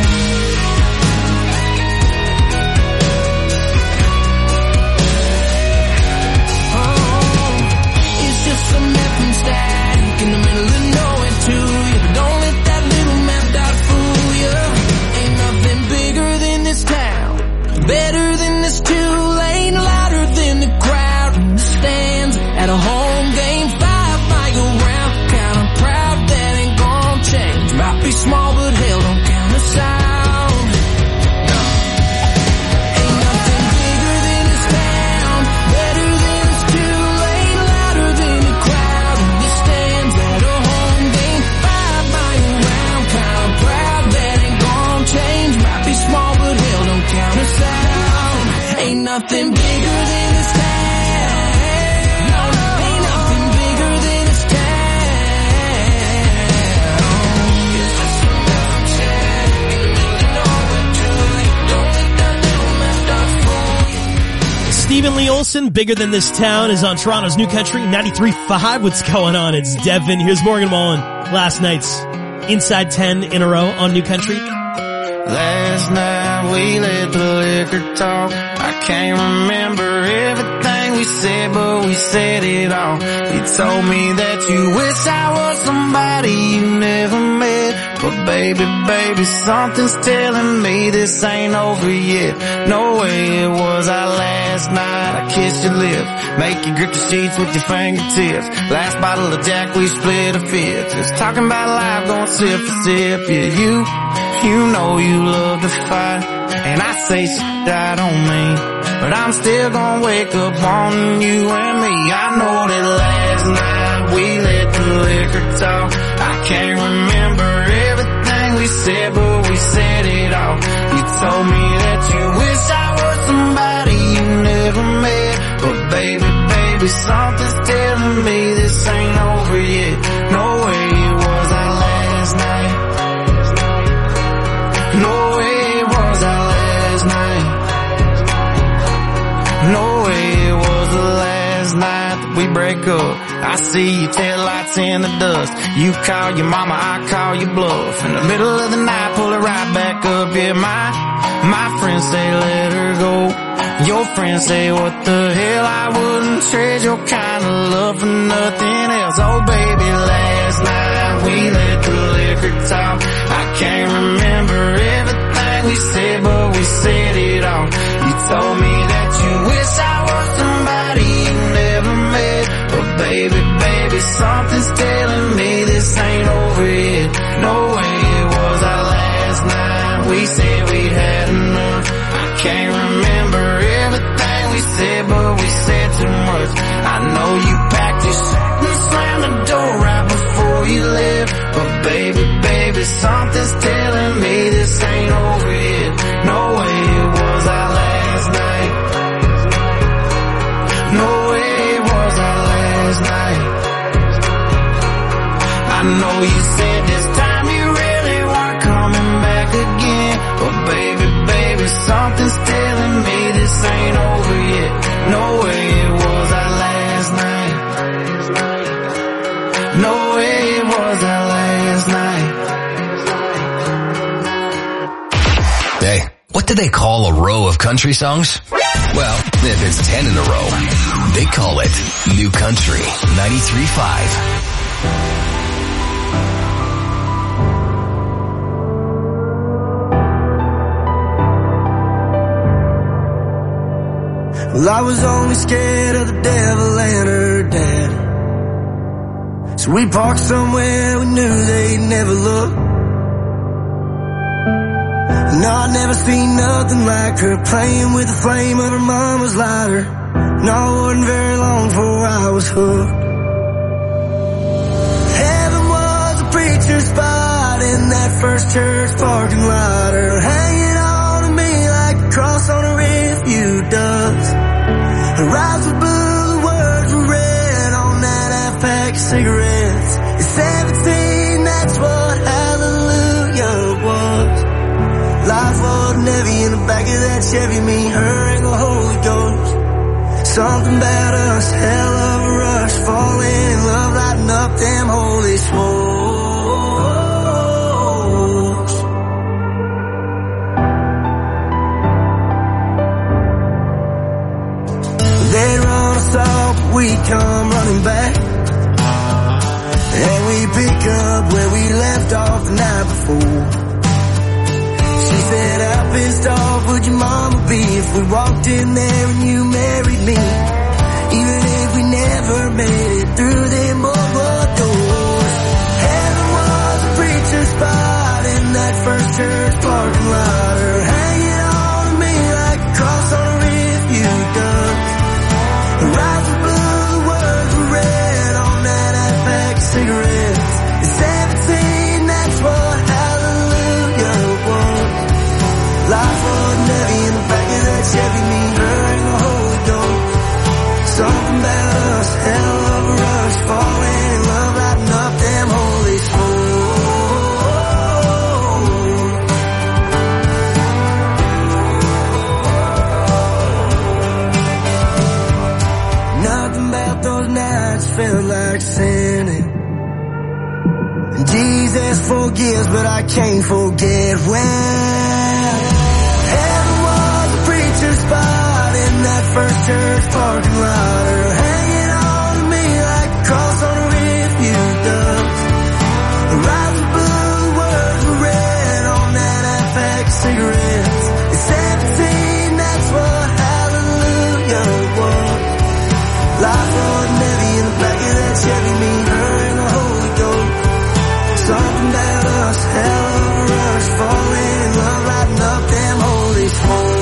Oh, it's just some effing static in the middle of nowhere to you. But don't let that little map dot fool you. Ain't nothing bigger than this town, better than this two-lane, louder than the crowd in the stands at a home game. Five mile round, kinda proud that ain't gonna change. Might be small but hell don't count us out. Ain't nothing bigger than this town, better than this two-lane, louder than the crowd in the stands at a home game. Five mile round, kinda proud that ain't gonna change. Might be small but hell don't count us out. Ain't nothing bigger than this town. No, ain't nothing bigger than this town. It's just some effing static in the middle of nowhere to you. Don't let that little map dot fool you. Stephen Lee Olson, Bigger Than This Town, is on Toronto's New Country ninety-three point five. What's going on? It's Devin. Here's Morgan Wallen. Last night's Inside ten in a row on New Country. Last night we let the liquor talk. I can't remember everything we said, but we said it all. You told me that you wish I was somebody you never met. But baby, baby, something's telling me this ain't over yet. No way it was our last night. I kissed your lips, make you grip the sheets with your fingertips. Last bottle of Jack, we split a fifth. Just talking about life, going sip for sip. Yeah, you, you know you love to fight, and I say shit I don't mean, but I'm still gonna wake up wanting you and me. I know that last night we let the liquor talk. I can't remember everything we said, but we said it all. You told me that you wish I was somebody you never met. But baby, baby, something's telling me this ain't over yet. No way it was our last night. No way it was our last night. No way it was the last night that we break up. I see your taillights in the dust. You call your mama, I call your bluff. In the middle of the night, pull it right back up. Yeah, my, my friends say let her go. Your friends say what the hell, I wouldn't trade your kind of love for nothing else. Oh baby, last night we let the liquor talk. I can't remember everything we said, but we said it all. You told me that you wish I was somebody you never met. But baby, baby, something's telling me this ain't over yet. No way it was our last night. We said we'd had enough. I can't remember everything we said, but we said too much. I know you packed your shit and slammed the door right before you live. But baby, baby, something's telling me this ain't over yet. No way it was our last night. No way it was our last night. I know you said this time you really weren't coming back again. But baby, baby, something's telling me this ain't over yet. No way it was our last night. No way it was our last night. Hey, what do they call a row of country songs? Well, if it's ten in a row, they call it New Country ninety-three point five. Well, I was only scared of the devil and her dad. So we parked somewhere we knew they'd never look. No, I'd never seen nothing like her, playing with the flame of her mama's lighter. No, it wasn't very long before I was hooked. Heaven was a preacher's spot in that first church parking lot, her hanging on to me like a cross on a refuge does. Her eyes were blue, the words were red on that half pack of cigarettes. At seventeen, that's what hallelujah was. Life wasn't heavy in the back of that Chevy, me, her, and the Holy Ghost. Something about us, hell of a rush, falling in love, lighting up them holy smokes. They'd run us off, we'd come running back, and we pick up where we left off the night before. She said, how pissed off would your mama be if we walked in there and you married me? Even if we never made it through them mobile doors. Heaven was a preacher's spot in that first church parking lot, her hanging on to me like a cross on a refuge does. Her eyes were blue, the words were red on that half pack of cigarettes. At seventeen, that's what hallelujah was. Life wasn't heavy in the back of that Chevy, me, her, and the Holy Ghost. Something about us, hell of a rush, falling in love, lighting up them holy souls. Nothing about those nights felt like sinning. And Jesus forgives, but I can't forget when. Heaven was a preacher's spot in that first church parking lot, her hanging on to me like a cross on a refuge does. Her eyes were blue, the words were red on that half pack of cigarettes. At seventeen, that's what hallelujah was. Life wasn't heavy in the back of that Chevy, me, her, and the Holy Ghost. Something about us, hell of a rush, falling in love, lighting up them holy smokes.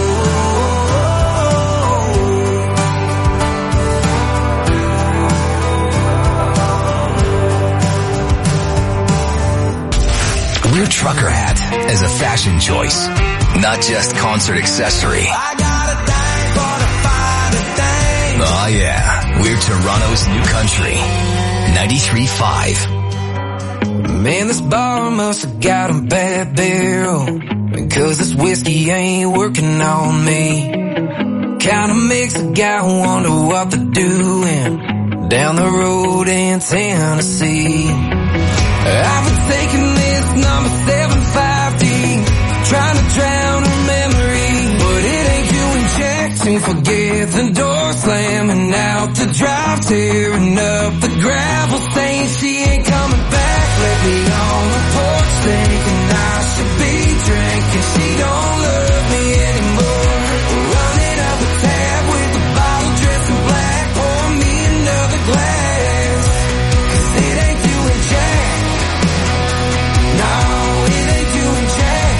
We're Trucker Hat as a fashion choice, not just concert accessory. I got a thing for the finer thing. Oh yeah, we're Toronto's New Country ninety-three point five. Man, this bar must have got a bad barrel, because this whiskey ain't working on me. Kinda makes a guy wonder what they're doing down the road in Tennessee. I've been taking this number seven fifty, trying to drown her memory, but it ain't doing jack to forget the door slamming out the drive, tearing up the gravel, saying she ain't coming back. Let me on the porch thinking I should be drinking. She don't love me anymore. Running up a tab with the bottle dressed in black. Pour me another glass, 'cause it ain't doing jack. No, it ain't doing jack.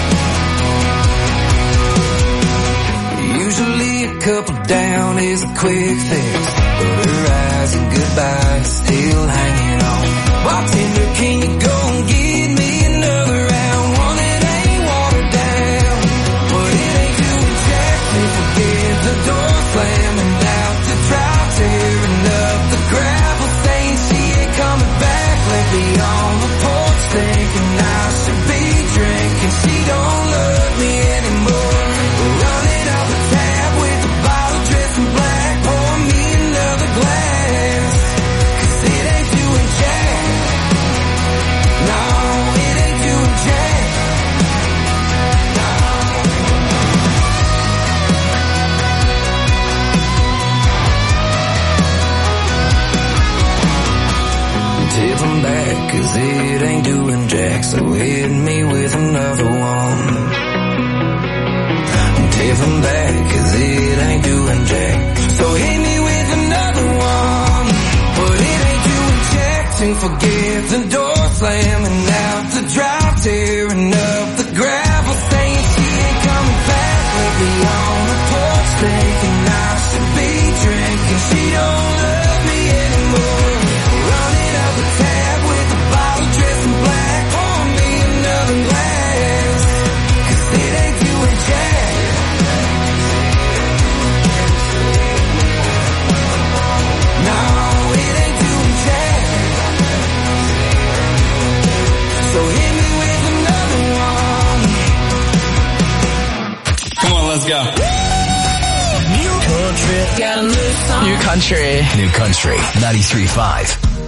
Usually a couple down is a quick fix, but her eyes and goodbye is still hanging on. Bartender forget the door slamming out the drive, tearing up the gravel, saying she ain't coming back. Left me on the porch thinking I should be drinking. She don't love me anymore. Running out the tab with the bottle dressed in black. Pour me another glass, 'cause it ain't doing jack. No, it ain't doing jack. Tip 'em back, 'cause it ain't doing jack. So hit me with another one. Tip 'em back, 'cause it ain't doing jack. So hit me with another one. But it ain't doing jack. Can't forget the door slamming out the drive, tearing up the gravel, saying she ain't coming back. Left me on the porch thinking I should be drinking. She don't love me anymore. Running out the tab with the bottle dressed in black. Pour me another glass, 'cause it ain't doing jack. No, it ain't doing jack. So hit me with another one. Come on, let's go. New country, got a new song. New Country. New Country ninety-three point five.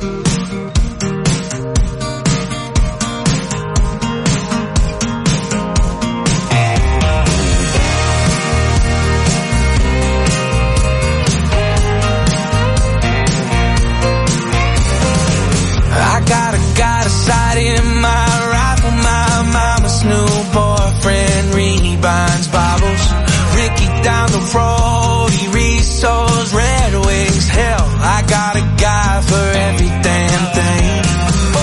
I got a, got a sight in my rifle. My mama's new boyfriend rebinds bottles. Ricky down the road, he resows Red Wings. Hell, I got a guy for every damn thing. Oh,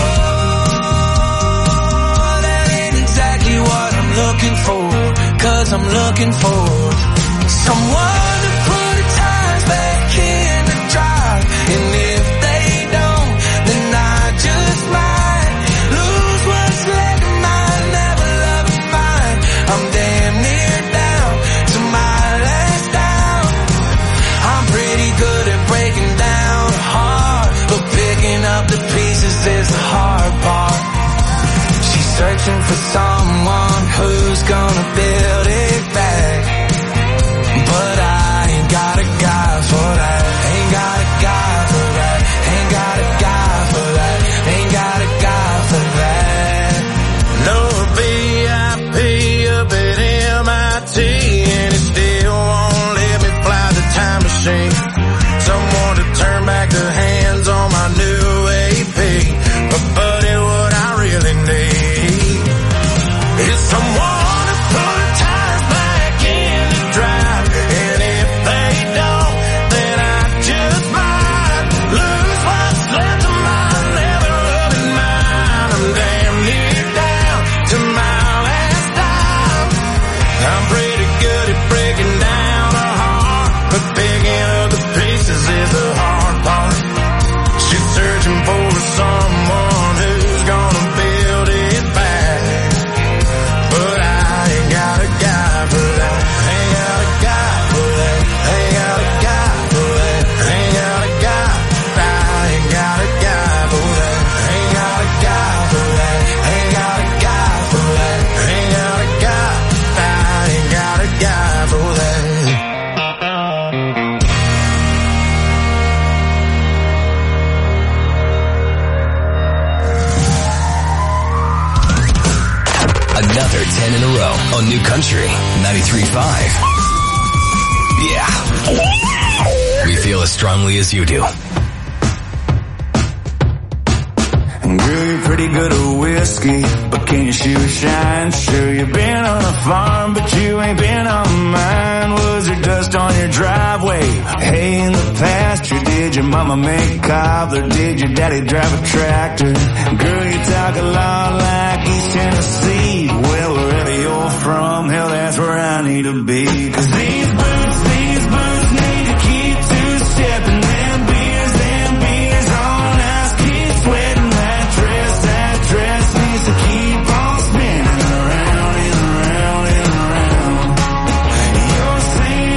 that ain't exactly what I'm looking for. 'Cause I'm looking for someone to put the tires back in the drive. And if they don't, then I just might lose what's left of mine. Never loving mine. I'm damn near down to my last down. I'm pretty good at breaking down a heart, but picking up the pieces is the hard part. She's searching for someone who's gonna build it back. But I ain't got a guy for that. Ain't got a guy for that. Ain't got a guy for that. Ain't got a guy for that. No V I P up at M I T, and it still won't let me fly the time machine. Someone to turn back the hands on my new A P. But buddy, what I really need is someone to put the tires back in the drive. And if they don't, then I just might lose what's left of mine. Never loving mine. I'm damn near down to my last dime. I'm pretty good at breaking down a heart, but picking up the pieces is the hard part. She's searching for someone who's gonna build it back. But I ain't got a guy for that. Ain't got a guy for that. Ain't got a guy for that. Ain't got a guy. I ain't got a guy for that. Ain't got a guy for that. Ain't got a guy for that. Ain't got a guy. I ain't got a guy for that. Another ten in a row on New Country ninety-three point five. Yeah. We feel as strongly as you do. Girl, you're pretty good at whiskey, but can you shoot shine? Sure, you've been on a farm, but you ain't been on mine. Was there dust on your driveway? Hey, in the pasture, did your mama make cobbler? Did your daddy drive a tractor? Girl, you talk a lot like East Tennessee. Well, wherever you're from, hell, that's where I need to be. 'Cause these boots, these boots need to keep two-stepping. Them beers, them beers on us, keep sweating. That dress, that dress needs to keep on spinning around and around and around. You're saying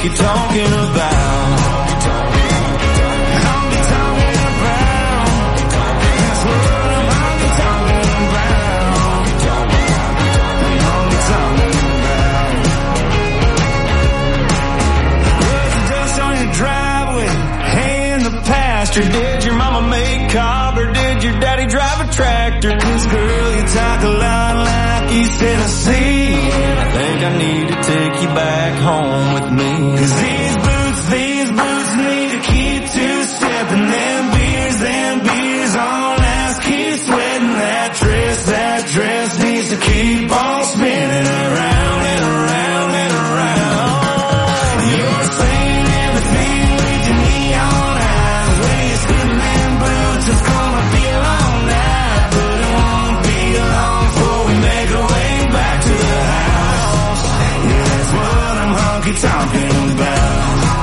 honky-tonkin' about. Honky-tonkin' about. That's what I'm honky-tonkin' about. Honky-tonkin' about. Was the dust on your driveway? Hay in the pasture? Did your mama make cob or did your daddy drive a tractor? 'Cause girl, you talk a lot like East Tennessee. I think I need to take you back home with me. 'Cause these boots, these boots need to keep two-stepping. Them beers, them beers on ice keep sweating. That dress, that dress needs to keep on spinning around and around and around. You're saying everything with your neon eyes. When you're spitting them boots, it's gonna be a long night, but it won't be long before we make our way back to the house. Yeah, that's what I'm honky-tonkin' about.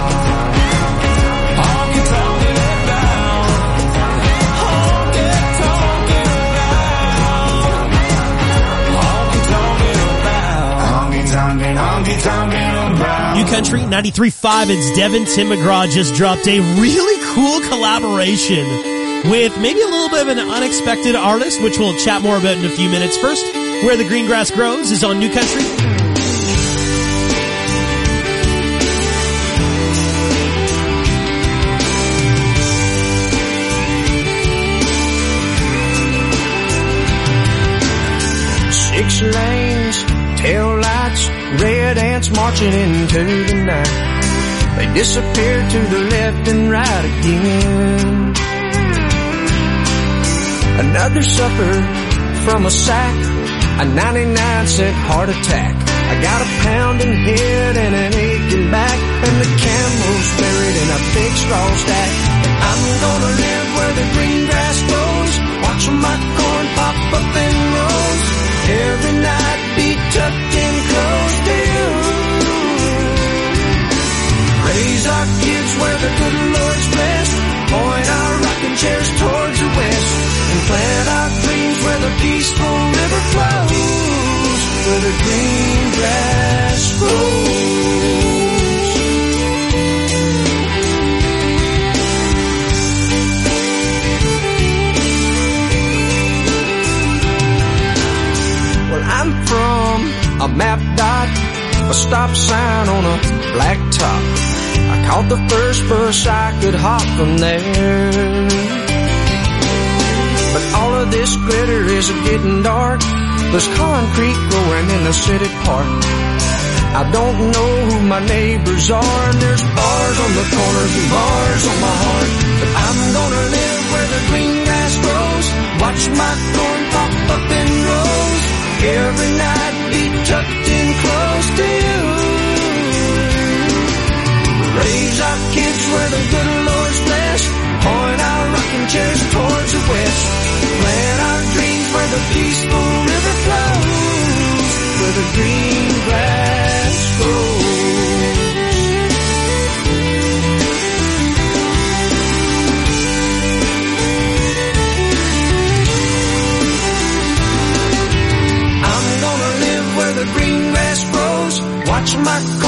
Honky-tonkin' about. Honky-tonkin' about. Honky-tonkin' about. Honky-tonkin', honky-tonkin' about. New Country ninety-three point five, it's Devin. Tim McGraw just dropped a really cool collaboration with maybe a little bit of an unexpected artist, which we'll chat more about in a few minutes. First, Where the Green Grass Grows is on New Country. Six lanes, tail lights, red ants marching into the night. They disappear to the left and right again. Another supper from a sack, a ninety-nine cent heart attack. I got a pounding head and an aching back, and the camel's buried in a big straw stack. I'm gonna live where the green grass grows, watching my corn pop up in rows. Every night be tucked in close to you. Raise our kids where the good Lord's blessed. Point our rocking chairs towards the west. And plant our dreams where the peaceful river flows. Where the green grass grows. Well, I'm from a map dot, a stop sign on a black top. I caught the first bus I could hop from there. But all of this glitter is getting dark. There's concrete growing in the city park. I don't know who my neighbors are, and there's bars on the corners and bars on my heart. But I'm gonna live where the green grass grows, watch my corn pop up in rows. Every night be tucked in close to you. Raise our kids where the good Lord's blessed. Point our rocking chairs towards the west. Plant our dreams where the peaceful river flows. Where the green grass grows. I'm gonna live where the green grass grows, watch my